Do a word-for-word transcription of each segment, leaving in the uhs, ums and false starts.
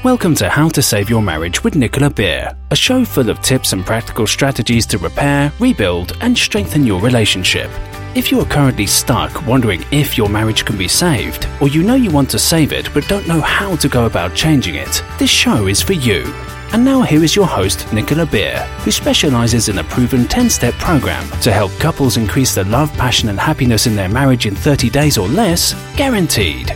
Welcome to How to Save Your Marriage with Nicola Beer, a show full of tips and practical strategies to repair, rebuild, and strengthen your relationship. If you are currently stuck wondering if your marriage can be saved, or you know you want to save it but don't know how to go about changing it, this show is for you. And now here is your host, Nicola Beer, who specializes in a proven ten-step program to help couples increase the love, passion, and happiness in their marriage in thirty days or less, guaranteed.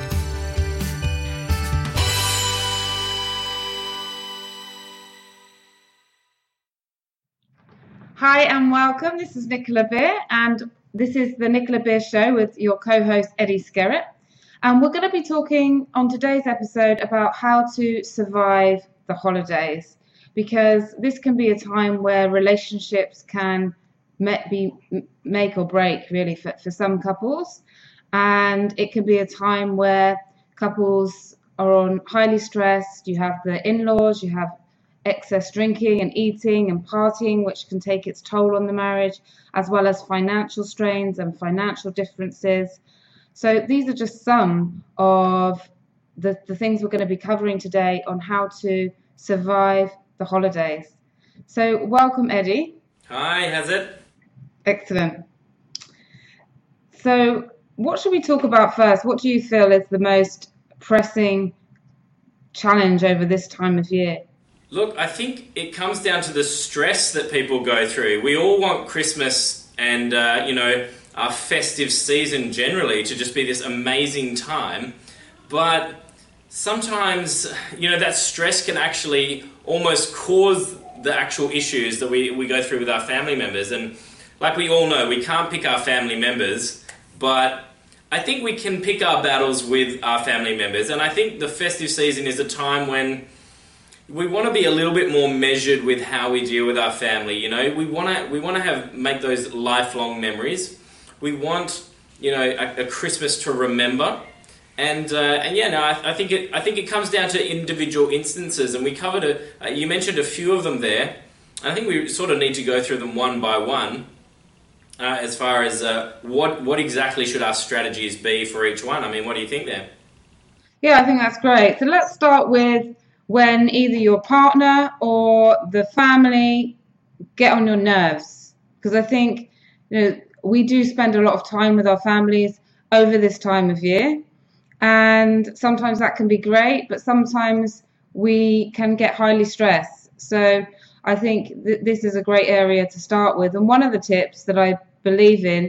Hi and welcome. This is Nicola Beer and this is the Nicola Beer Show with your co-host Eddie Skerritt. And we're going to be talking on today's episode about how to survive the holidays, because this can be a time where relationships can be make or break really for, for some couples. And it can be a time where couples are on highly stressed. You have the in-laws, you have excess drinking and eating and partying, which can take its toll on the marriage, as well as financial strains and financial differences. So these are just some of the, the things we're going to be covering today on how to survive the holidays. So welcome, Eddie. Hi, how's it? Excellent. So what should we talk about first? What do you feel is the most pressing challenge over this time of year? Look, I think it comes down to the stress that people go through. We all want Christmas and, uh, you know, our festive season generally to just be this amazing time. But sometimes, you know, that stress can actually almost cause the actual issues that we, we go through with our family members. And like we all know, we can't pick our family members, but I think we can pick our battles with our family members. And I think the festive season is a time when we want to be a little bit more measured with how we deal with our family. You know, we want to we want to have make those lifelong memories. We want, you know, a, a Christmas to remember, and uh, and yeah, no, I, I think it I think it comes down to individual instances, and we covered a uh, you mentioned a few of them there. I think we sort of need to go through them one by one, uh, as far as uh, what what exactly should our strategies be for each one. I mean, what do you think there? Yeah, I think that's great. So let's start with when either your partner or the family get on your nerves. Because I think, you know, we do spend a lot of time with our families over this time of year. And sometimes that can be great, but sometimes we can get highly stressed. So I think th- this is a great area to start with. And one of the tips that I believe in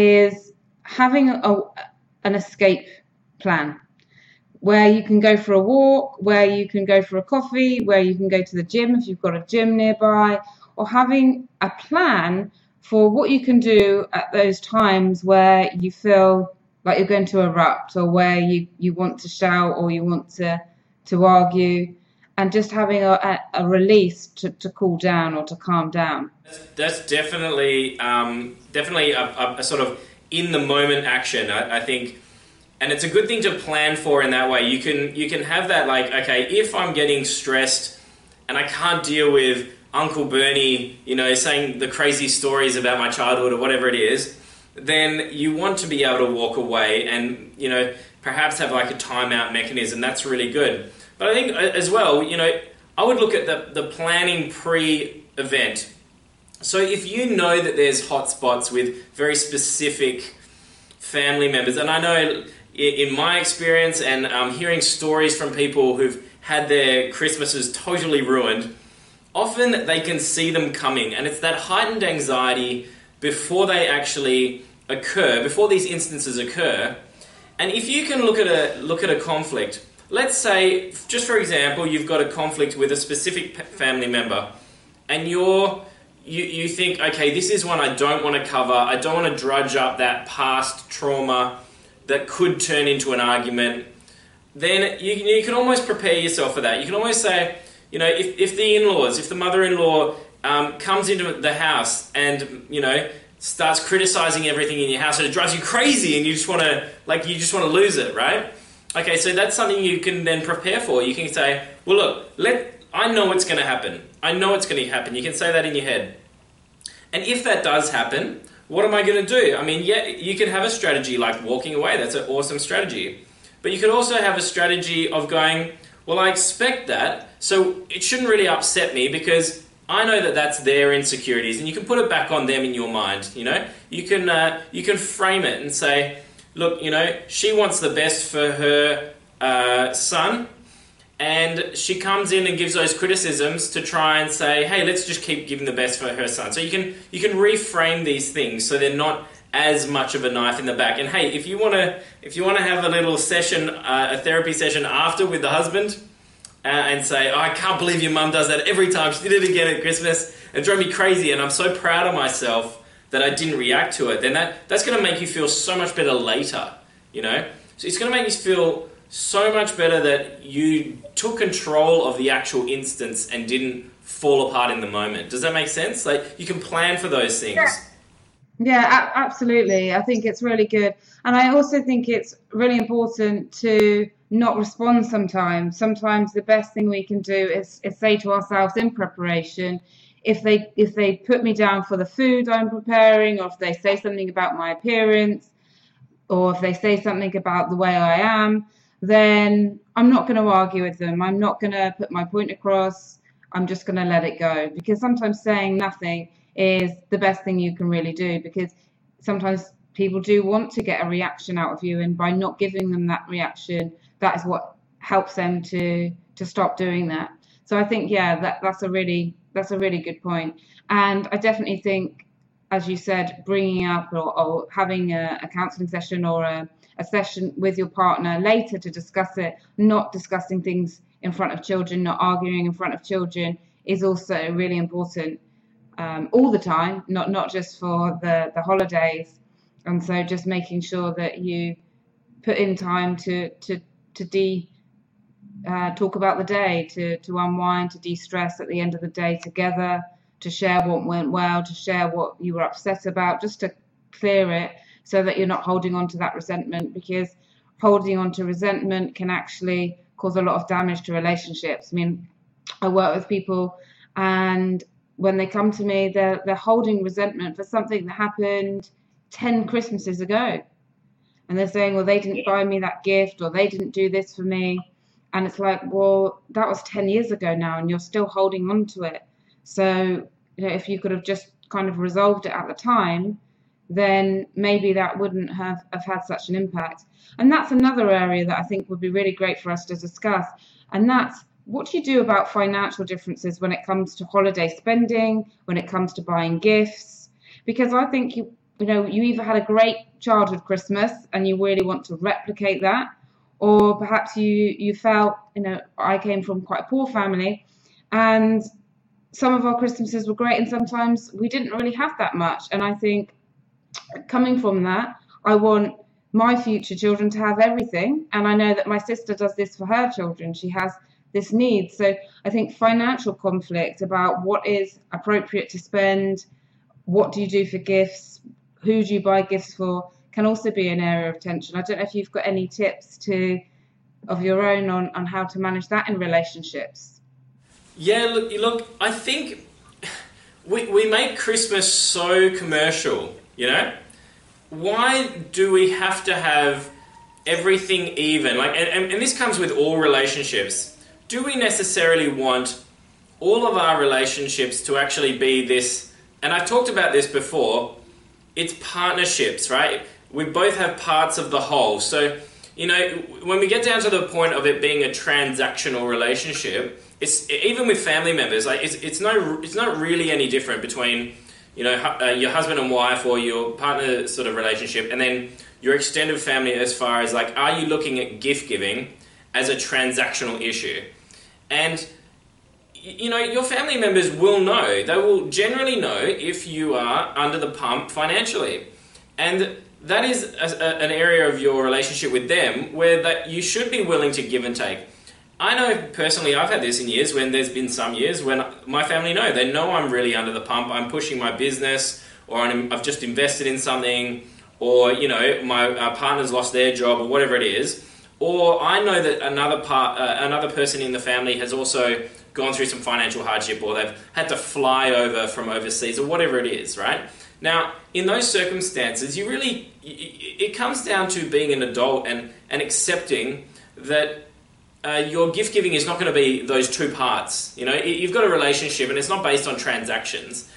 is having a, an escape plan, where you can go for a walk, where you can go for a coffee, where you can go to the gym if you've got a gym nearby, or having a plan for what you can do at those times where you feel like you're going to erupt, or where you, you want to shout or you want to, to argue, and just having a, a release to, to cool down or to calm down. That's definitely um, definitely a, a, a sort of in the moment action, I, I think. And it's a good thing to plan for in that way. You can you can have that, like, okay, if I'm getting stressed and I can't deal with Uncle Bernie, you know, saying the crazy stories about my childhood or whatever it is, then you want to be able to walk away and, you know, perhaps have like a timeout mechanism. That's really good. But I think as well, you know, I would look at the, the planning pre-event. So if you know that there's hotspots with very specific family members, and I know in my experience and um, hearing stories from people who've had their Christmases totally ruined, often they can see them coming, and it's that heightened anxiety before they actually occur, before these instances occur. And if you can look at a look at a conflict, let's say, just for example, you've got a conflict with a specific family member, and you're you you think, okay, this is one I don't want to cover. I don't want to drudge up that past trauma that could turn into an argument. Then you, you can almost prepare yourself for that. You can almost say, you know, if, if the in-laws, if the mother-in-law um, comes into the house and, you know, starts criticizing everything in your house and it drives you crazy and you just want to, like, you just want to lose it, right? Okay, so that's something you can then prepare for. You can say, well, look, let I know what's going to happen. I know it's going to happen. You can say that in your head. And if that does happen, what am I going to do? I mean, yeah, you can have a strategy like walking away. That's an awesome strategy. But you could also have a strategy of going, well, I expect that, so it shouldn't really upset me because I know that that's their insecurities, and you can put it back on them in your mind. You know, you can uh, you can frame it and say, look, you know, she wants the best for her uh, son, and she comes in and gives those criticisms to try and say, hey, let's just keep giving the best for her son. So you can you can reframe these things so they're not as much of a knife in the back. And hey, if you want to if you want to have a little session, uh, a therapy session after with the husband, uh, and say, oh, I can't believe your mum does that every time. She did it again at Christmas. It drove me crazy, and I'm so proud of myself that I didn't react to it. Then that that's going to make you feel so much better later, you know? So it's going to make you feel so much better that you took control of the actual instance and didn't fall apart in the moment. Does that make sense? Like, you can plan for those things. Yeah. Yeah, a- absolutely. I think it's really good. And I also think it's really important to not respond sometimes. Sometimes the best thing we can do is, is say to ourselves in preparation, if they if they put me down for the food I'm preparing, or if they say something about my appearance, or if they say something about the way I am, then I'm not going to argue with them. I'm not going to put my point across. I'm just going to let it go. Because sometimes saying nothing is the best thing you can really do, because sometimes people do want to get a reaction out of you, and by not giving them that reaction, that is what helps them to to stop doing that. So I think, yeah, that that's a really that's a really good point. And I definitely think, as you said, bringing up or, or having a, a counselling session or a, a session with your partner later to discuss it, not discussing things in front of children, not arguing in front of children, is also really important. Um, all the time, not not just for the, the holidays. And so just making sure that you put in time to to to de uh, talk about the day, to to unwind, to de-stress at the end of the day together, to share what went well, to share what you were upset about, just to clear it so that you're not holding on to that resentment, because holding on to resentment can actually cause a lot of damage to relationships. I mean, I work with people, and when they come to me, they're, they're holding resentment for something that happened ten Christmases ago. And they're saying, well, they didn't buy me that gift, or they didn't do this for me. And it's like, well, that was ten years ago now, and you're still holding on to it. So, you know, if you could have just kind of resolved it at the time, then maybe that wouldn't have, have had such an impact. And that's another area that I think would be really great for us to discuss. And that's, what do you do about financial differences when it comes to holiday spending, when it comes to buying gifts? Because I think you, you know, you either had a great childhood Christmas and you really want to replicate that, or perhaps you you felt, you know, I came from quite a poor family, and some of our Christmases were great, and sometimes we didn't really have that much. And I think, coming from that, I want my future children to have everything, and I know that my sister does this for her children. She has this need. So I think financial conflict about what is appropriate to spend, what do you do for gifts, who do you buy gifts for, can also be an area of tension. I don't know if you've got any tips to of your own on, on how to manage that in relationships. Yeah, look, look I think we, we make Christmas so commercial, you know? Why do we have to have everything even? Like, and, and this comes with all relationships. Do we necessarily want all of our relationships to actually be this, and I've talked about this before, it's partnerships, right? We both have parts of the whole. So, you know, when we get down to the point of it being a transactional relationship, it's even with family members, like it's it's no it's not really any different between, you know, uh, your husband and wife or your partner sort of relationship, and then your extended family, as far as like, are you looking at gift giving as a transactional issue? And, you know, your family members will know. They will generally know if you are under the pump financially. And that is a, a, an area of your relationship with them where that you should be willing to give and take. I know personally, I've had this in years when there's been some years when my family know. They know I'm really under the pump. I'm pushing my business, or I'm, I've just invested in something, or, you know, my uh, partner's lost their job, or whatever it is. Or I know that another part, uh, another person in the family has also gone through some financial hardship, or they've had to fly over from overseas, or whatever it is, right? Now, in those circumstances, you really, it comes down to being an adult and, and accepting that uh, your gift giving is not going to be those two parts. You know, you've got a relationship and it's not based on transactions.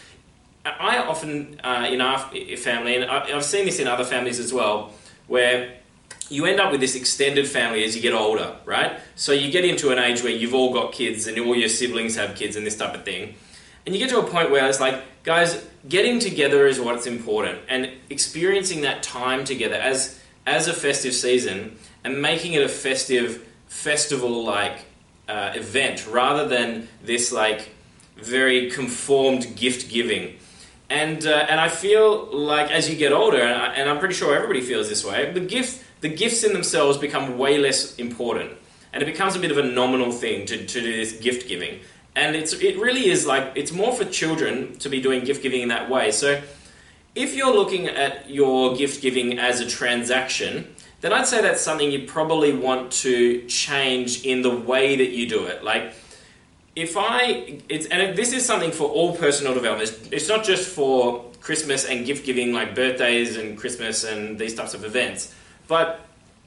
I often, uh, in our family, and I've seen this in other families as well, where you end up with this extended family as you get older, right? So you get into an age where you've all got kids and all your siblings have kids and this type of thing. And you get to a point where it's like, guys, getting together is what's important, and experiencing that time together as as a festive season and making it a festive festival-like uh, event rather than this like very conformed gift giving. And uh, and I feel like as you get older, and, I, and I'm pretty sure everybody feels this way, the gift the gifts in themselves become way less important, and it becomes a bit of a nominal thing to, to do this gift giving. And it's it really is like, it's more for children to be doing gift giving in that way. So if you're looking at your gift giving as a transaction, then I'd say that's something you probably want to change in the way that you do it. Like, if I, it's, and this is something for all personal development. It's not just for Christmas and gift giving, like birthdays and Christmas and these types of events. But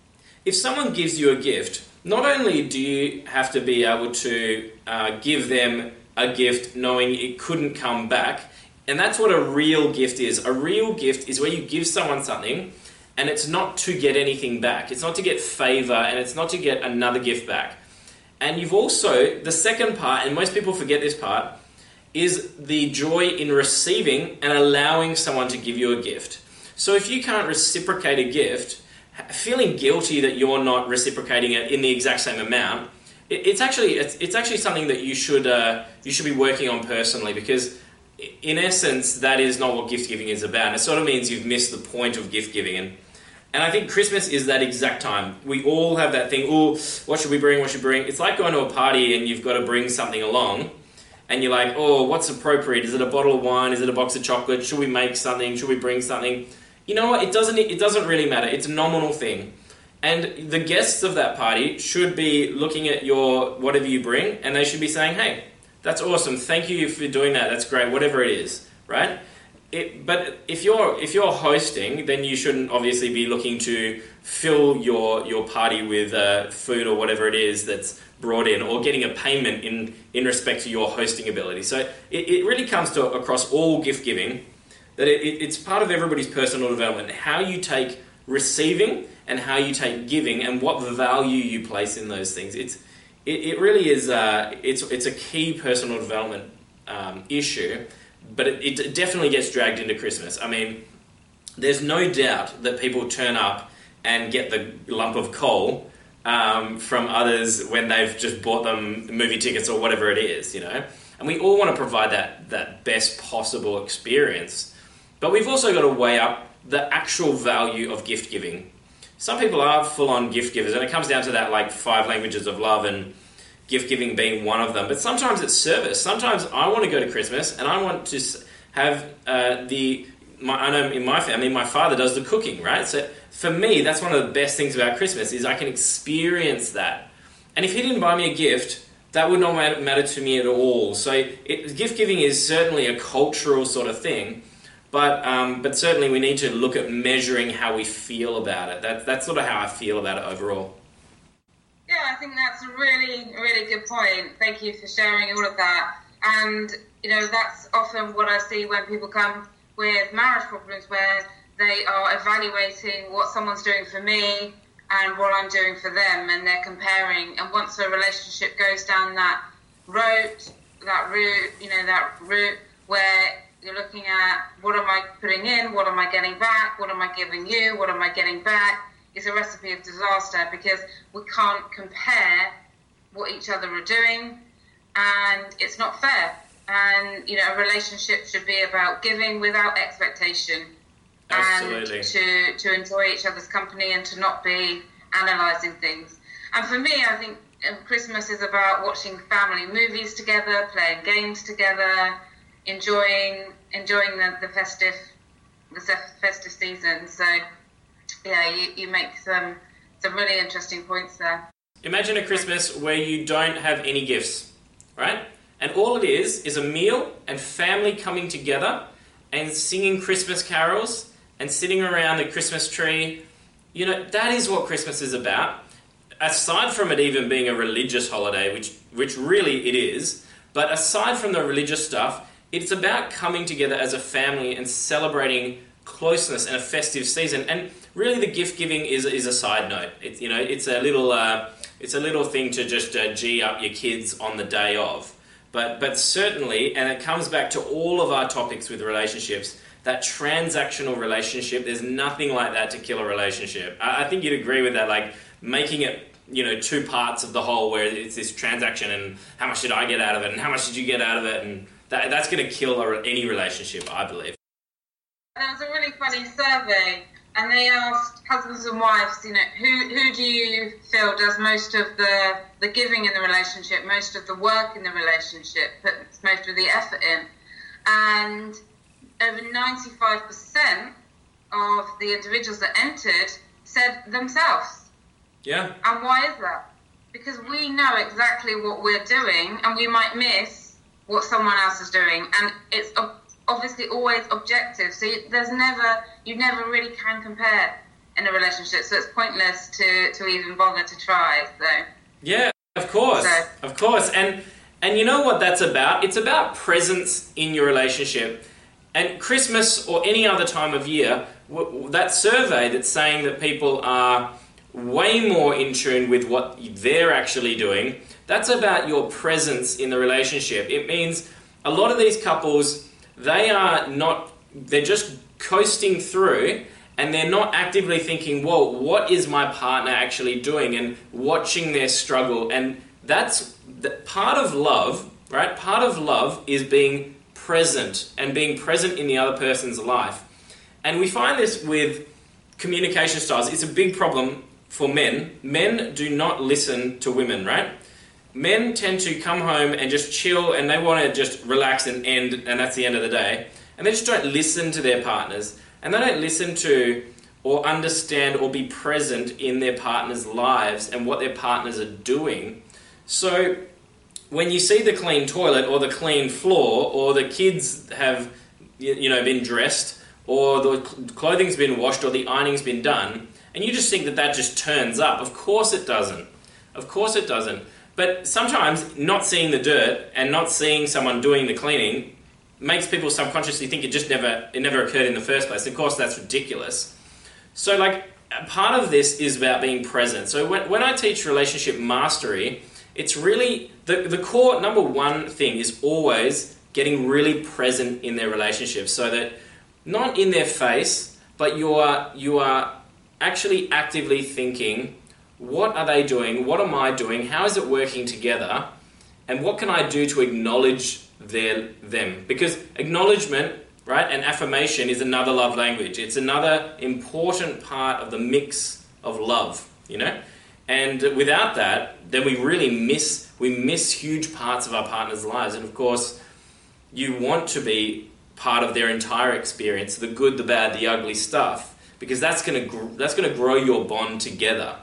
if someone gives you a gift, not only do you have to be able to uh, give them a gift knowing it couldn't come back, and that's what a real gift is. A real gift is where you give someone something and it's not to get anything back. It's not to get favor, and it's not to get another gift back. And you've also, the second part, and most people forget this part, is the joy in receiving and allowing someone to give you a gift. So if you can't reciprocate a gift, feeling guilty that you're not reciprocating it in the exact same amount, it, it's actually it's, it's actually something that you should uh, you should be working on personally, because in essence that is not what gift giving is about. And it sort of means you've missed the point of gift giving. And And I think Christmas is that exact time. We all have that thing, oh, what should we bring, what should we bring? It's like going to a party and you've got to bring something along, and you're like, oh, what's appropriate? Is it a bottle of wine? Is it a box of chocolate? Should we make something? Should we bring something? You know what? It doesn't, it doesn't really matter. It's a nominal thing. And the guests of that party should be looking at your whatever you bring, and they should be saying, hey, that's awesome. Thank you for doing that. That's great. Whatever it is, right? It, but if you're if you're hosting, then you shouldn't obviously be looking to fill your your party with uh, food or whatever it is that's brought in, or getting a payment in, in respect to your hosting ability. So it, it really comes to across all gift giving that it, it, it's part of everybody's personal development, how you take receiving and how you take giving and what value you place in those things. It's it, it really is uh, it's it's a key personal development um, issue. But it, it definitely gets dragged into Christmas. I mean, there's no doubt that people turn up and get the lump of coal um, from others when they've just bought them movie tickets or whatever it is, you know. And we all want to provide that that best possible experience. But we've also got to weigh up the actual value of gift giving. Some people are full-on gift givers, and it comes down to that, like, five languages of love and gift giving being one of them. But sometimes it's service. Sometimes I want to go to Christmas and I want to have uh, the. My, I know in my family, my father does the cooking, right? So for me, that's one of the best things about Christmas is I can experience that. And if he didn't buy me a gift, that would not matter to me at all. So it, gift giving is certainly a cultural sort of thing, but um, but certainly we need to look at measuring how we feel about it. That that's sort of how I feel about it overall. Yeah, I think that's a really, really good point. Thank you for sharing all of that. And, you know, that's often what I see when people come with marriage problems, where they are evaluating what someone's doing for me and what I'm doing for them, and they're comparing. And once a relationship goes down that road, that route, you know, that route where you're looking at what am I putting in, what am I getting back, what am I giving you, what am I getting back, is a recipe of disaster, because we can't compare what each other are doing, and it's not fair. And, you know, a relationship should be about giving without expectation. Absolutely. And to, to enjoy each other's company and to not be analysing things. And for me, I think Christmas is about watching family movies together, playing games together, enjoying enjoying the, the festive the festive season. So yeah, you, you make some some really interesting points there. Imagine a Christmas where you don't have any gifts, right? And all it is is a meal and family coming together and singing Christmas carols and sitting around the Christmas tree. You know, that is what Christmas is about. aside from it even being a religious holiday, which which really it is, but aside from the religious stuff, it's about coming together as a family and celebrating closeness and a festive season. And really, the gift giving is is a side note. It's you know it's a little uh, it's a little thing to just uh, G up your kids on the day of. But but certainly, and it comes back to all of our topics with relationships. That transactional relationship, there's nothing like that to kill a relationship. I, I think you'd agree with that. Like making it, you know, two parts of the whole, where it's this transaction and how much did I get out of it and how much did you get out of it, and that that's going to kill any relationship, I believe. There was a really funny survey, and they asked husbands and wives, you know, who who do you feel does most of the the giving in the relationship, most of the work in the relationship, puts most of the effort in, and over ninety-five percent of the individuals that entered said themselves. Yeah. And why is that? Because we know exactly what we're doing, and we might miss what someone else is doing, and it's obviously always objective. So there's never, you never really can compare in a relationship. So it's pointless to, to even bother to try. So yeah, of course, so. of course, and and you know what that's about? It's about presence in your relationship. And Christmas or any other time of year, that survey that's saying that people are way more in tune with what they're actually doing, that's about your presence in the relationship. It means a lot of these couples, they are not, they're just coasting through and they're not actively thinking, whoa, what is my partner actually doing, and watching their struggle. And that's the, part of love, right? Part of love is being present and being present in the other person's life. And we find this with communication styles. It's a big problem for men. Men do not listen to women, right? Men tend to come home and just chill, and they want to just relax and end, and that's the end of the day. And they just don't listen to their partners, and they don't listen to or understand or be present in their partners' lives and what their partners are doing. So when you see the clean toilet or the clean floor, or the kids have, you know, been dressed, or the clothing's been washed, or the ironing's been done, and you just think that that just turns up. Of course it doesn't. Of course it doesn't. But sometimes not seeing the dirt and not seeing someone doing the cleaning makes people subconsciously think it just never it never occurred in the first place. Of course, that's ridiculous. So, like, part of this is about being present. So when, when I teach relationship mastery, it's really, the, the core number one thing is always getting really present in their relationship, so that not in their face, but you are you are actually actively thinking, what are they doing? What am I doing? How is it working together? And what can I do to acknowledge their them? Because acknowledgement, right, and affirmation is another love language. It's another important part of the mix of love, you know? And without that, then we really miss, we miss huge parts of our partner's lives. And of course, you want to be part of their entire experience, the good, the bad, the ugly stuff, because that's going to gr- that's going to grow your bond together.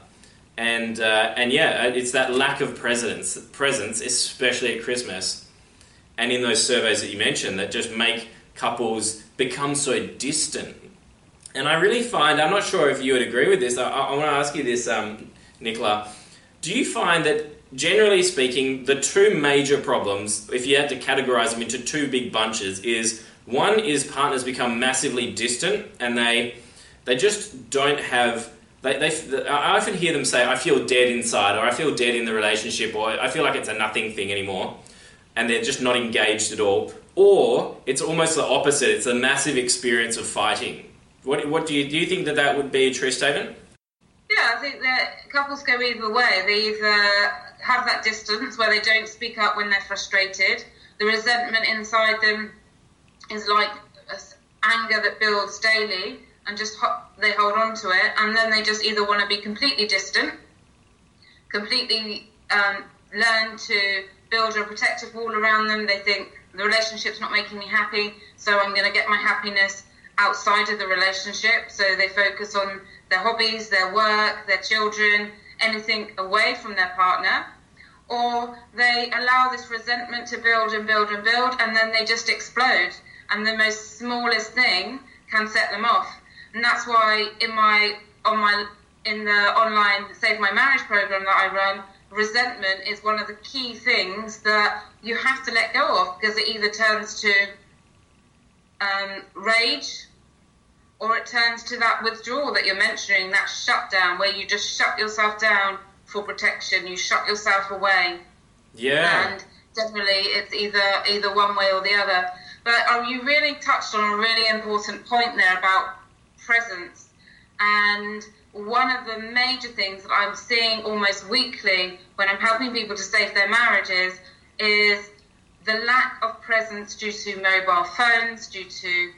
And uh, and yeah, it's that lack of presence, presence, especially at Christmas, and in those surveys that you mentioned, that just make couples become so distant. And I really find, I'm not sure if you would agree with this. I, I want to ask you this, um, Nicola. Do you find that, generally speaking, the two major problems, if you had to categorize them into two big bunches, is one is partners become massively distant, and they they just don't have. They, they, I often hear them say, I feel dead inside, or I feel dead in the relationship, or I feel like it's a nothing thing anymore, and they're just not engaged at all. Or it's almost the opposite. It's a massive experience of fighting. What what do you do you think that that would be a true statement? Yeah, I think that couples go either way. They either have that distance where they don't speak up when they're frustrated. The resentment inside them is like anger that builds daily, and just ho- they hold on to it, and then they just either want to be completely distant, completely um, learn to build a protective wall around them. They think the relationship's not making me happy, so I'm going to get my happiness outside of the relationship. So they focus on their hobbies, their work, their children, anything away from their partner. Or they allow this resentment to build and build and build, and then they just explode. And the most smallest thing can set them off. And that's why in my on my in the online Save My Marriage program that I run, resentment is one of the key things that you have to let go of, because it either turns to um, rage, or it turns to that withdrawal that you're mentioning, that shutdown, where you just shut yourself down for protection, you shut yourself away. Yeah. And definitely it's either either one way or the other. But uh, you really touched on a really important point there about presence. And one of the major things that I'm seeing almost weekly when I'm helping people to save their marriages is the lack of presence due to mobile phones, due to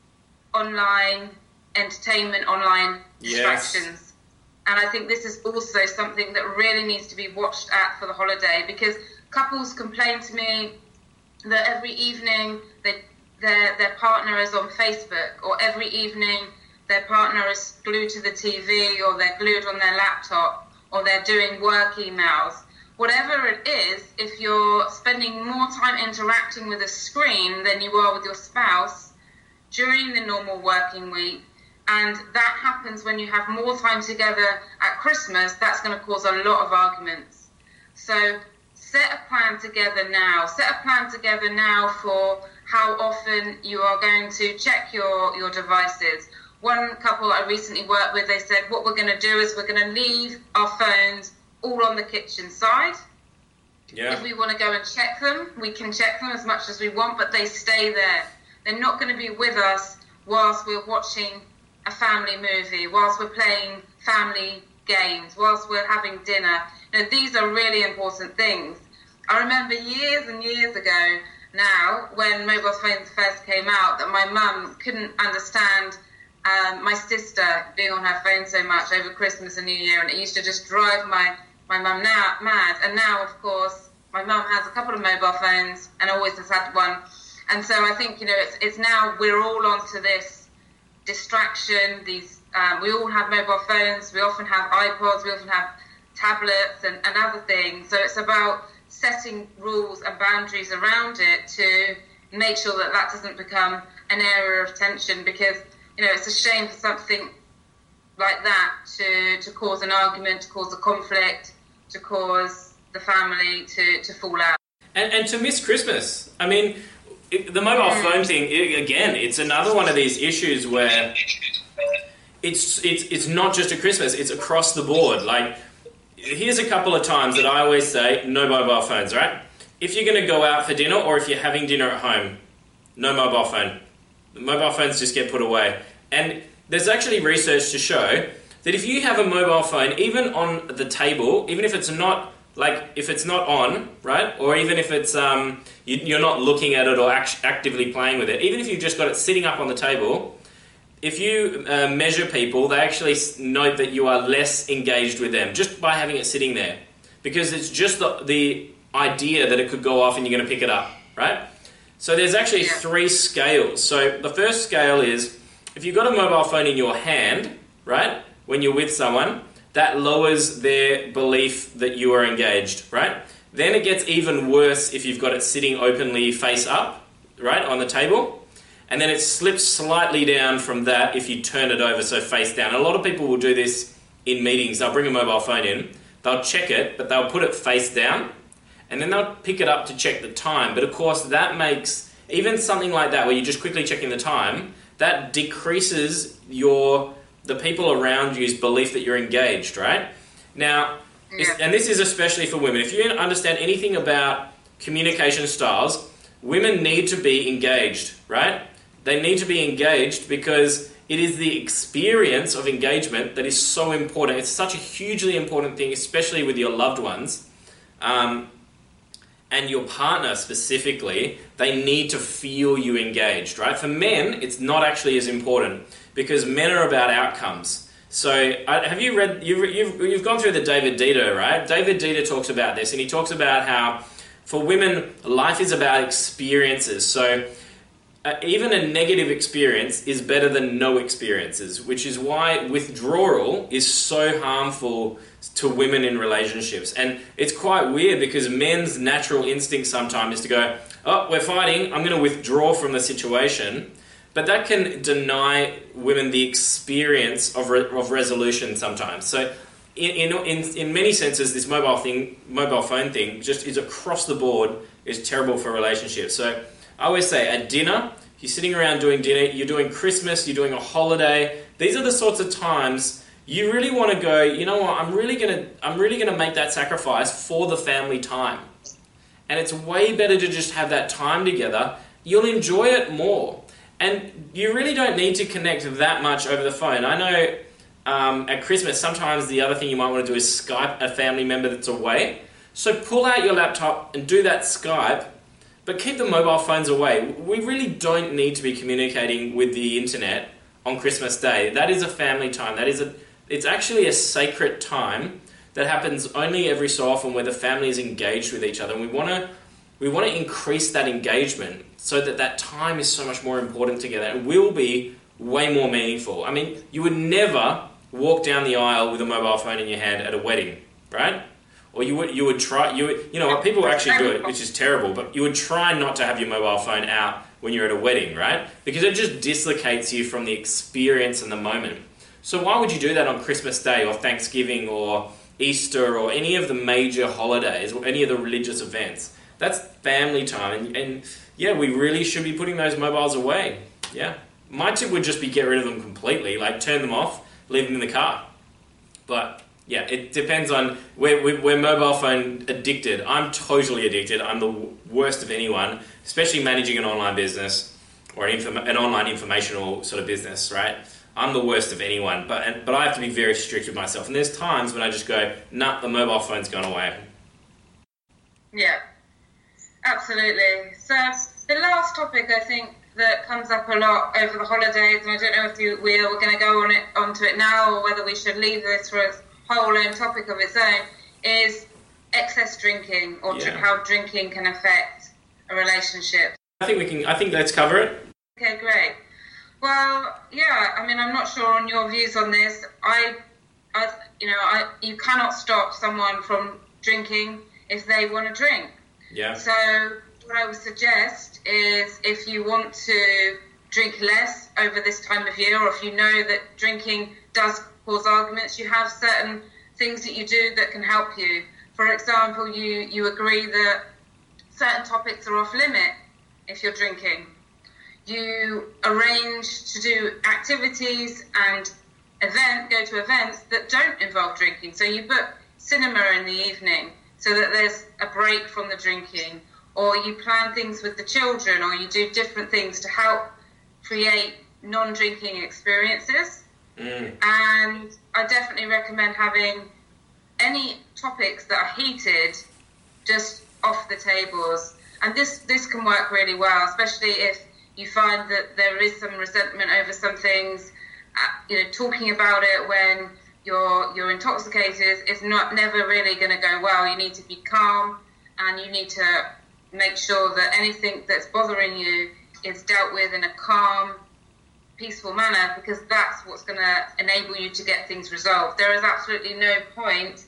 online entertainment, online distractions. Yes. And I think this is also something that really needs to be watched at for the holiday, because couples complain to me that every evening they, their their partner is on Facebook, or every evening their partner is glued to the T V, or they're glued on their laptop, or they're doing work emails. Whatever it is, if you're spending more time interacting with a screen than you are with your spouse during the normal working week, and that happens when you have more time together at Christmas, that's going to cause a lot of arguments. So set a plan together now. Set a plan together now for how often you are going to check your, your devices. One couple I recently worked with, they said, what we're going to do is we're going to leave our phones all on the kitchen side. Yeah. If we want to go and check them, we can check them as much as we want, but they stay there. They're not going to be with us whilst we're watching a family movie, whilst we're playing family games, whilst we're having dinner. You know, these are really important things. I remember years and years ago now, when mobile phones first came out, that my mum couldn't understand um, my sister being on her phone so much over Christmas and New Year, and it used to just drive my, my mum now mad. And now, of course, my mum has a couple of mobile phones and always has had one. And so I think, you know, it's, it's now we're all onto this distraction. These um, we all have mobile phones. We often have iPods. We often have tablets and, and other things. So it's about setting rules and boundaries around it to make sure that that doesn't become an area of tension, because, you know, it's a shame for something like that to, to cause an argument, to cause a conflict, to cause the family to, to fall out. And, and to miss Christmas. I mean, it, the mobile phone thing, it, again, it's another one of these issues where it's, it's, it's not just at Christmas, it's across the board. Like, here's a couple of times that I always say, no mobile phones, right? If you're going to go out for dinner, or if you're having dinner at home, no mobile phone. The mobile phones just get put away. And there's actually research to show that if you have a mobile phone, even on the table, even if it's not, like, if it's not on, right? Or even if it's, um, you, you're not looking at it or act- actively playing with it, even if you've just got it sitting up on the table, if you uh, measure people, they actually note that you are less engaged with them just by having it sitting there, because it's just the, the idea that it could go off and you're going to pick it up, right? So there's actually three scales. So the first scale is if you've got a mobile phone in your hand, right, when you're with someone, that lowers their belief that you are engaged, right? Then it gets even worse if you've got it sitting openly face up, right, on the table. And then it slips slightly down from that if you turn it over, so face down. A lot of people will do this in meetings. They'll bring a mobile phone in, they'll check it, but they'll put it face down, and then they'll pick it up to check the time. But of course, that makes, even something like that, where you're just quickly checking the time, that decreases your the people around you's belief that you're engaged, right? Now, yeah. And this is especially for women. If you understand anything about communication styles, women need to be engaged, right? They need to be engaged because it is the experience of engagement that is so important. It's such a hugely important thing, especially with your loved ones. Um, and your partner specifically, they need to feel you engaged, right? For men, it's not actually as important because men are about outcomes. So uh, have you read, you've, you've, you've gone through the David Dieter, right? David Dieter talks about this, and he talks about how for women, life is about experiences. So uh, even a negative experience is better than no experiences, which is why withdrawal is so harmful to women in relationships. And it's quite weird because men's natural instinct sometimes is to go, oh, we're fighting, I'm going to withdraw from the situation. but that can deny women the experience of re- of resolution sometimes. So, in, in in in many senses, this mobile thing, mobile phone thing, just is across the board is terrible for relationships. So, I always say at dinner, if you're sitting around doing dinner, you're doing Christmas, you're doing a holiday. These are the sorts of times you really want to go, you know what? I'm really gonna I'm really gonna make that sacrifice for the family time, and it's way better to just have that time together. You'll enjoy it more. And you really don't need to connect that much over the phone. I know um, at Christmas, sometimes the other thing you might want to do is Skype a family member that's away. So pull out your laptop and do that Skype, but keep the mobile phones away. We really don't need to be communicating with the internet on Christmas Day. That is a family time. That is a, it's actually a sacred time that happens only every so often where the family is engaged with each other. And we want to we want to increase that engagement so that that time is so much more important together and will be way more meaningful. I mean, you would never walk down the aisle with a mobile phone in your hand at a wedding, right? Or you would you would try you would, you know what, people actually do it, which is terrible, but you would try not to have your mobile phone out when you're at a wedding, right? Because it just dislocates you from the experience and the moment. So why would you do that on Christmas Day or Thanksgiving or Easter or any of the major holidays or any of the religious events? That's family time, and, and yeah, we really should be putting those mobiles away. Yeah, my tip would just be get rid of them completely, like turn them off, leave them in the car. But yeah, it depends on, we're, we're mobile phone addicted. I'm totally addicted. I'm the worst of anyone, especially managing an online business or an, inform- an online informational sort of business, right? I'm the worst of anyone, but and, but I have to be very strict with myself. And there's times when I just go, nah, the mobile phone's gone away. Yeah, absolutely. So the last topic I think that comes up a lot over the holidays, and I don't know if you, we are going to go on it onto it now or whether we should leave this for a whole own topic of its own, is excess drinking or yeah. dr- how drinking can affect a relationship. I think we can. I think let's cover it. Okay, great. Well, yeah. I mean, I'm not sure on your views on this. I, I, you know, I you cannot stop someone from drinking if they want to drink. Yeah. So what I would suggest is, if you want to drink less over this time of year, or if you know that drinking does cause arguments, you have certain things that you do that can help you. For example, you, you agree that certain topics are off limit if you're drinking. You arrange to do activities and event, go to events that don't involve drinking. So you book cinema in the evening so that there's a break from the drinking, or you plan things with the children, or you do different things to help create non-drinking experiences. Mm. And I definitely recommend having any topics that are heated just off the tables. And this, this can work really well, especially if you find that there is some resentment over some things. Uh, you know, talking about it when you're you're intoxicated is not never really going to go well. You need to be calm, and you need to make sure that anything that's bothering you is dealt with in a calm, peaceful manner, because that's what's going to enable you to get things resolved. There is absolutely no point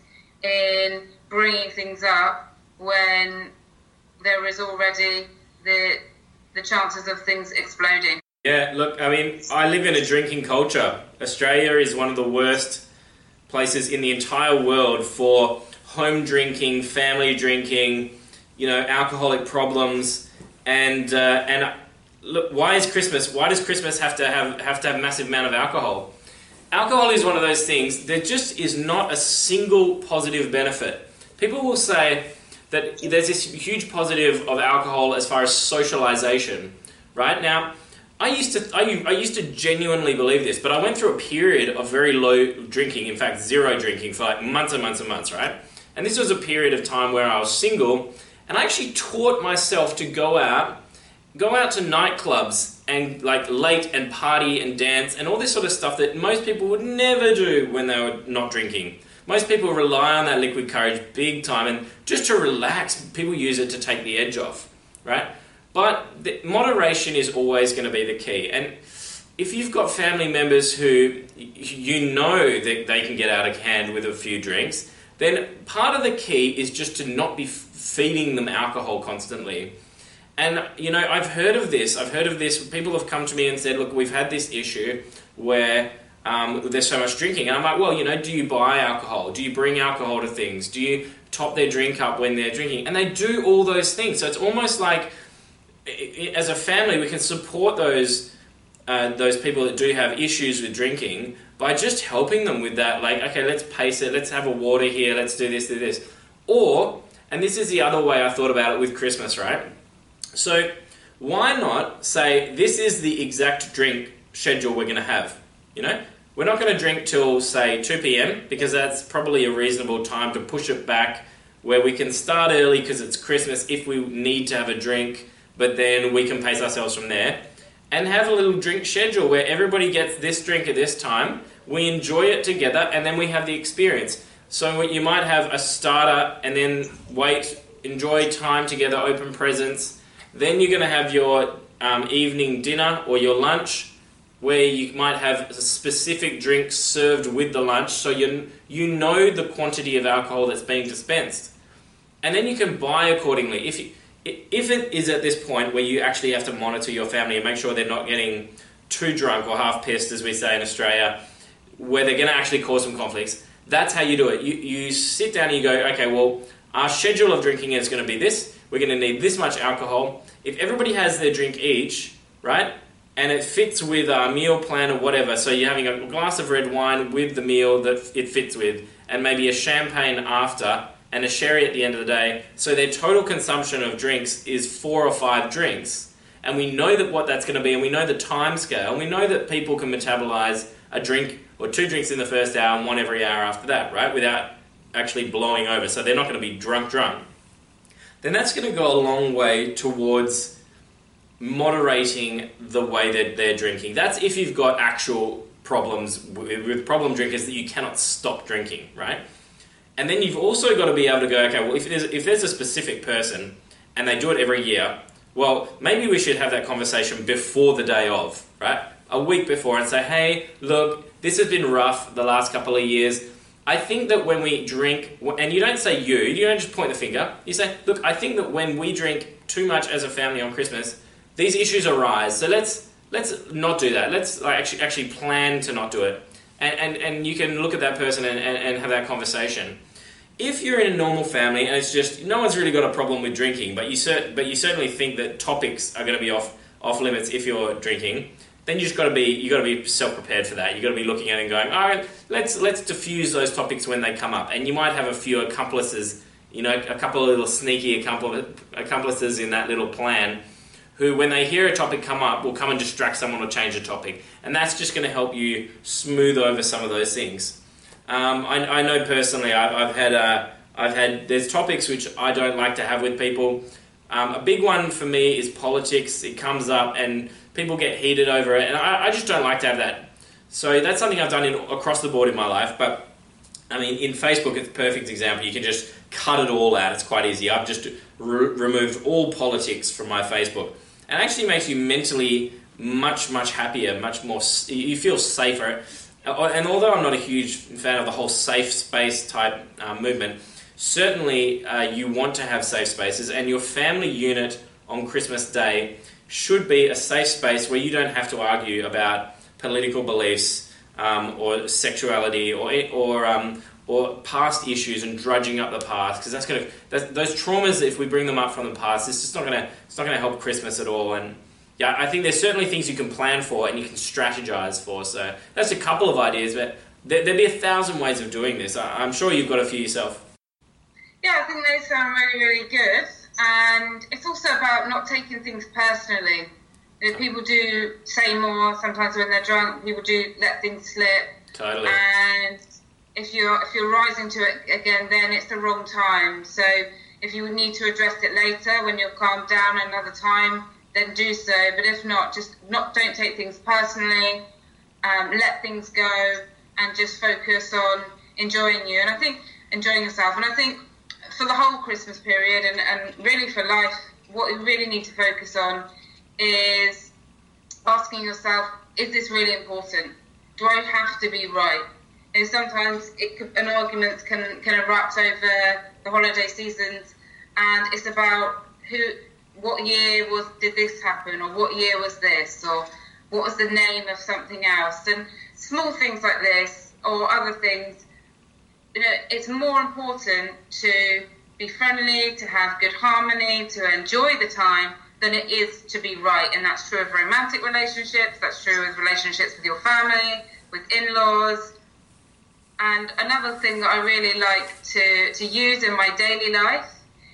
in bringing things up when there is already the the chances of things exploding. Yeah, look, I mean, I live in a drinking culture. Australia is one of the worst places in the entire world for home drinking, family drinking, you know, alcoholic problems, and uh, and look, why is Christmas? Why does Christmas have to have have to have a massive amount of alcohol? Alcohol is one of those things. There just is not a single positive benefit. People will say that there's this huge positive of alcohol as far as socialization, right? Now, I used to I, I used to genuinely believe this, but I went through a period of very low drinking, in fact, zero drinking for like months and months and months, right? And this was a period of time where I was single, and I actually taught myself to go out, go out to nightclubs and like late and party and dance and all this sort of stuff that most people would never do when they were not drinking. Most people rely on that liquid courage big time, and just to relax, people use it to take the edge off, right? But the, moderation is always going to be the key. And if you've got family members who you know that they can get out of hand with a few drinks, then part of the key is just to not be feeding them alcohol constantly. And, you know, I've heard of this. I've heard of this. People have come to me and said, look, we've had this issue where um, there's so much drinking. And I'm like, well, you know, do you buy alcohol? Do you bring alcohol to things? Do you top their drink up when they're drinking? And they do all those things. So it's almost like, as a family, we can support those uh, those people that do have issues with drinking by just helping them with that. Like, okay, let's pace it. Let's have a water here. Let's do this, do this. Or, and this is the other way I thought about it with Christmas, right? So why not say this is the exact drink schedule we're going to have? You know, we're not going to drink till, say, two p.m. because that's probably a reasonable time to push it back, where we can start early because it's Christmas if we need to have a drink, but then we can pace ourselves from there, and have a little drink schedule where everybody gets this drink at this time, we enjoy it together, and then we have the experience. So you might have a starter and then wait, enjoy time together, open presents. Then you're going to have your um, evening dinner or your lunch, where you might have specific drinks served with the lunch, so you you know the quantity of alcohol that's being dispensed. And then you can buy accordingly. If you, if it is at this point where you actually have to monitor your family and make sure they're not getting too drunk or half pissed, as we say in Australia, where they're going to actually cause some conflicts, that's how you do it. You, you sit down and you go, okay, well, our schedule of drinking is going to be this. We're going to need this much alcohol. If everybody has their drink each, right, and it fits with our meal plan or whatever, so you're having a glass of red wine with the meal that it fits with, and maybe a champagne after, and a sherry at the end of the day, so their total consumption of drinks is four or five drinks, and we know that what that's going to be, and we know the time scale, and we know that people can metabolize a drink or two drinks in the first hour and one every hour after that, right, without actually blowing over, so they're not going to be drunk drunk. Then that's going to go a long way towards moderating the way that they're drinking. That's if you've got actual problems with, with problem drinkers that you cannot stop drinking, right? And then you've also got to be able to go, okay, well, if there's, if there's a specific person and they do it every year, well, maybe we should have that conversation before the day of, right? A week before, and say, hey, look, this has been rough the last couple of years. I think that when we drink, and you don't say you, you don't just point the finger, you say, look, I think that when we drink too much as a family on Christmas, these issues arise. So let's let's not do that. Let's like, actually actually plan to not do it. And and, and you can look at that person and, and, and have that conversation. If you're in a normal family and it's just, no one's really got a problem with drinking, but you cert, but you certainly think that topics are going to be off off limits if you're drinking, then you just got to be you got to be self-prepared for that. You got to be looking at it and going, all right, let's let's diffuse those topics when they come up. And you might have a few accomplices, you know, a couple of little sneaky accomplices in that little plan, who, when they hear a topic come up, will come and distract someone or change the topic, and that's just going to help you smooth over some of those things. Um, I, I know personally, I've, I've had uh, I've had there's topics which I don't like to have with people. Um, a big one for me is politics. It comes up and people get heated over it, and I, I just don't like to have that. So that's something I've done in, across the board in my life. But I mean, in Facebook, it's a perfect example. You can just cut it all out. It's quite easy. I've just re- removed all politics from my Facebook, and it actually makes you mentally much, much happier, much more. You feel safer. And although I'm not a huge fan of the whole safe space type uh, movement, certainly uh, you want to have safe spaces, and your family unit on Christmas Day should be a safe space where you don't have to argue about political beliefs um, or sexuality or or um, or past issues and drudging up the past, because that's going to that's, those traumas. If we bring them up from the past, it's just not going to it's not going to help Christmas at all. And yeah, I think there's certainly things you can plan for and you can strategize for. So that's a couple of ideas, but there, there'd be a thousand ways of doing this. I'm sure you've got a few yourself. Yeah, I think those sound really, really good. And it's also about not taking things personally. You know, people do say more sometimes when they're drunk. People do let things slip. Totally. And if you're if you're rising to it again, then it's the wrong time. So if you need to address it later when you're calmed down another time, then do so. But if not, just not don't take things personally. Um, let things go and just focus on enjoying you. And I think enjoying yourself. And I think for the whole Christmas period and, and really for life, what you really need to focus on is asking yourself, is this really important? Do I have to be right? And sometimes it could, an argument can, can erupt over the holiday seasons, and it's about who what year was did this happen, or what year was this, or what was the name of something else, and small things like this or other things. You know, it's more important to be friendly, to have good harmony, to enjoy the time than it is to be right. And that's true of romantic relationships, that's true with relationships with your family, with in-laws. And another thing that I really like to, to use in my daily life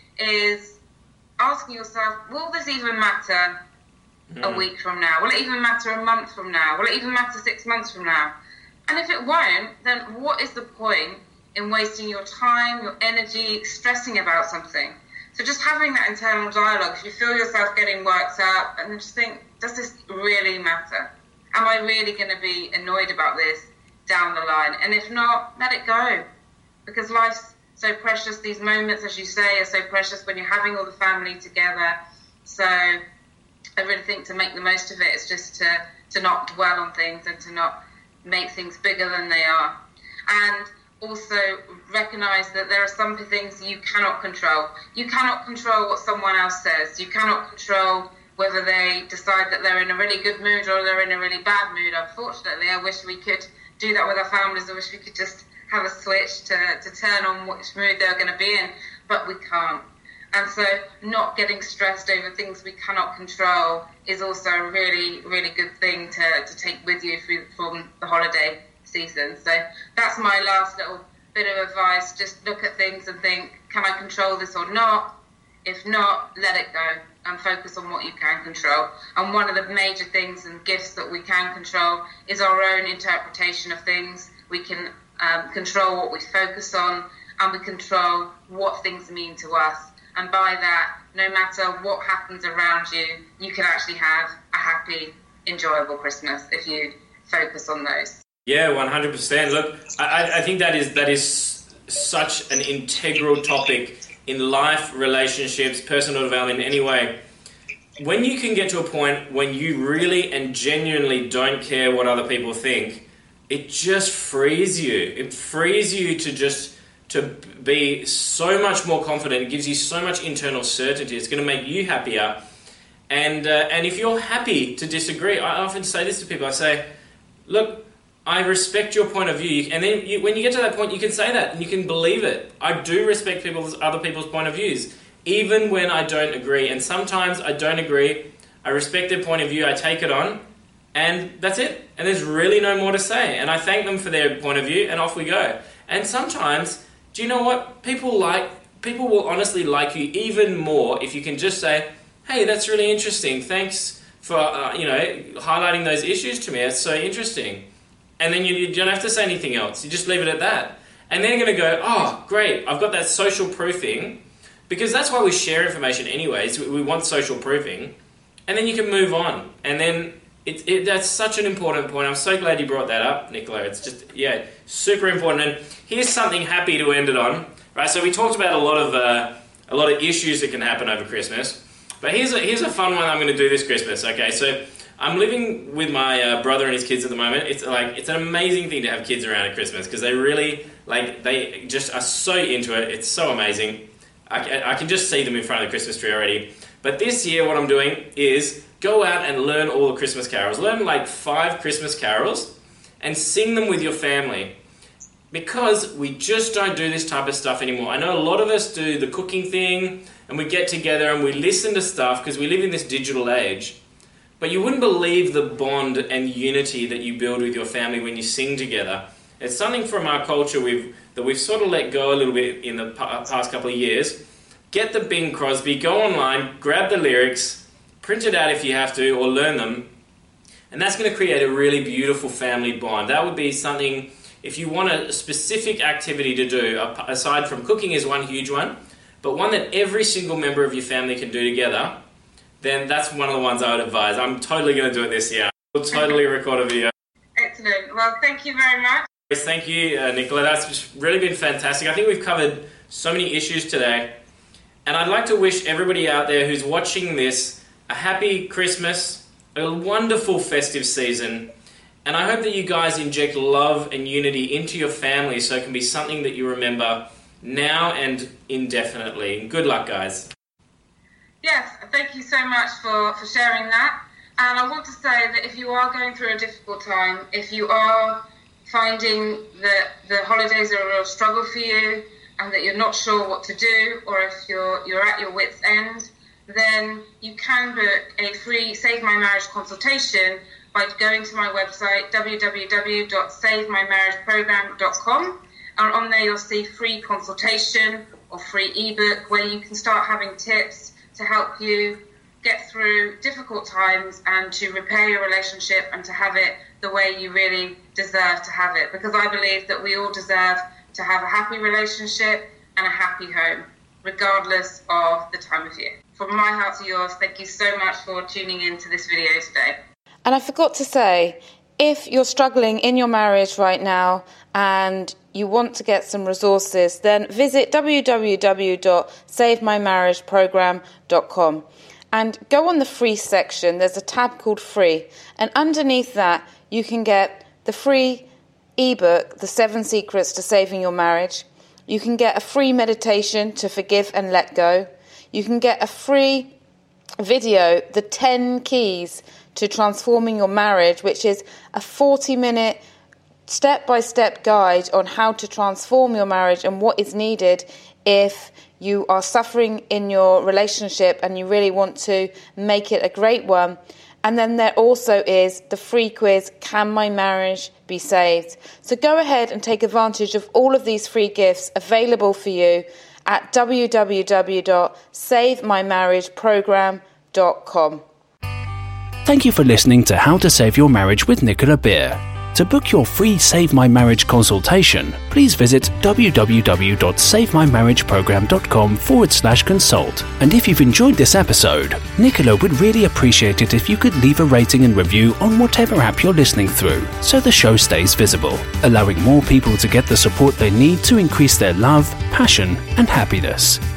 is asking yourself, will this even matter mm. a week from now? Will it even matter a month from now? Will it even matter six months from now? And if it won't, then what is the point in wasting your time, your energy, stressing about something? So just having that internal dialogue, if you feel yourself getting worked up, and just think, does this really matter? Am I really going to be annoyed about this down the line? And if not, let it go. Because life's so precious. These moments, as you say, are so precious when you're having all the family together. So I really think to make the most of it is just to, to not dwell on things and to not make things bigger than they are. And also recognise that there are some things you cannot control. You cannot control what someone else says. You cannot control whether they decide that they're in a really good mood or they're in a really bad mood. Unfortunately, I wish we could do that with our families. I wish we could just have a switch to, to turn on which mood they're going to be in, but we can't. And so not getting stressed over things we cannot control is also a really, really good thing to, to take with you through, from the holiday season. So that's my last little bit of advice. Just look at things and think, can I control this or not? If not, let it go and focus on what you can control. And one of the major things and gifts that we can control is our own interpretation of things. We can um, control what we focus on, and we control what things mean to us. And by that, no matter what happens around you, you can actually have a happy, enjoyable Christmas if you focus on those. Yeah, one hundred percent. Look, I, I think that is that is such an integral topic in life, relationships, personal development, in any way. When you can get to a point when you really and genuinely don't care what other people think, it just frees you. It frees you to just to be so much more confident. It gives you so much internal certainty. It's going to make you happier. And uh, and if you're happy to disagree, I often say this to people. I say, look, I respect your point of view. And then you, when you get to that point, you can say that and you can believe it. I do respect people's other people's point of views, even when I don't agree. And sometimes I don't agree. I respect their point of view. I take it on, and that's it. And there's really no more to say. And I thank them for their point of view, and off we go. And sometimes, do you know what? People like people will honestly like you even more if you can just say, "Hey, that's really interesting. Thanks for uh, you know highlighting those issues to me. It's so interesting." And then you, you don't have to say anything else. You just leave it at that. And then you're going to go, oh, great, I've got that social proofing. Because that's why we share information anyways. We, we want social proofing. And then you can move on. And then it, it, that's such an important point. I'm so glad you brought that up, Nicola. It's just, yeah, super important. And here's something happy to end it on. Right, so we talked about a lot of uh, a lot of issues that can happen over Christmas. But here's a, here's a fun one I'm going to do this Christmas. Okay, so I'm living with my uh, brother and his kids at the moment. It's like it's an amazing thing to have kids around at Christmas because they really like they just are so into it. It's so amazing. I, I can just see them in front of the Christmas tree already. But this year, what I'm doing is go out and learn all the Christmas carols. Learn like five Christmas carols and sing them with your family because we just don't do this type of stuff anymore. I know a lot of us do the cooking thing and we get together and we listen to stuff because we live in this digital age. But you wouldn't believe the bond and unity that you build with your family when you sing together. It's something from our culture we've, that we've sort of let go a little bit in the past couple of years. Get the Bing Crosby, go online, grab the lyrics, print it out if you have to, or learn them. And that's going to create a really beautiful family bond. That would be something, if you want a specific activity to do, aside from cooking is one huge one, but one that every single member of your family can do together, then that's one of the ones I would advise. I'm totally going to do it this year. We'll totally record a video. Excellent. Well, thank you very much. Thank you, uh, Nicola. That's just really been fantastic. I think we've covered so many issues today. And I'd like to wish everybody out there who's watching this a happy Christmas, a wonderful festive season. And I hope that you guys inject love and unity into your family so it can be something that you remember now and indefinitely. Good luck, guys. Yes, thank you so much for, for sharing that. And I want to say that if you are going through a difficult time, if you are finding that the holidays are a real struggle for you and that you're not sure what to do, or if you're you're at your wit's end, then you can book a free Save My Marriage consultation by going to my website, w w w dot save my marriage program dot com. And on there you'll see free consultation or free ebook where you can start having tips to help you get through difficult times and to repair your relationship and to have it the way you really deserve to have it. Because I believe that we all deserve to have a happy relationship and a happy home, regardless of the time of year. From my heart to yours, thank you so much for tuning in to this video today. And I forgot to say, if you're struggling in your marriage right now and you want to get some resources, then visit w w w dot save my marriage program dot com. And go on the free section. There's a tab called free. And underneath that, you can get the free ebook, The Seven Secrets to Saving Your Marriage. You can get a free meditation to forgive and let go. You can get a free video, The ten Keys to Transforming Your Marriage, which is a forty minute step-by-step guide on how to transform your marriage and what is needed if you are suffering in your relationship and you really want to make it a great one. And then there also is the free quiz, Can My Marriage Be Saved? So go ahead and take advantage of all of these free gifts available for you at w w w dot save my marriage program dot com. Thank you for listening to How to Save Your Marriage with Nicola Beer. To book your free Save My Marriage consultation, please visit w w w dot save my marriage program dot com forward slash consult. And if you've enjoyed this episode, Nicola would really appreciate it if you could leave a rating and review on whatever app you're listening through, so the show stays visible, allowing more people to get the support they need to increase their love, passion, and happiness.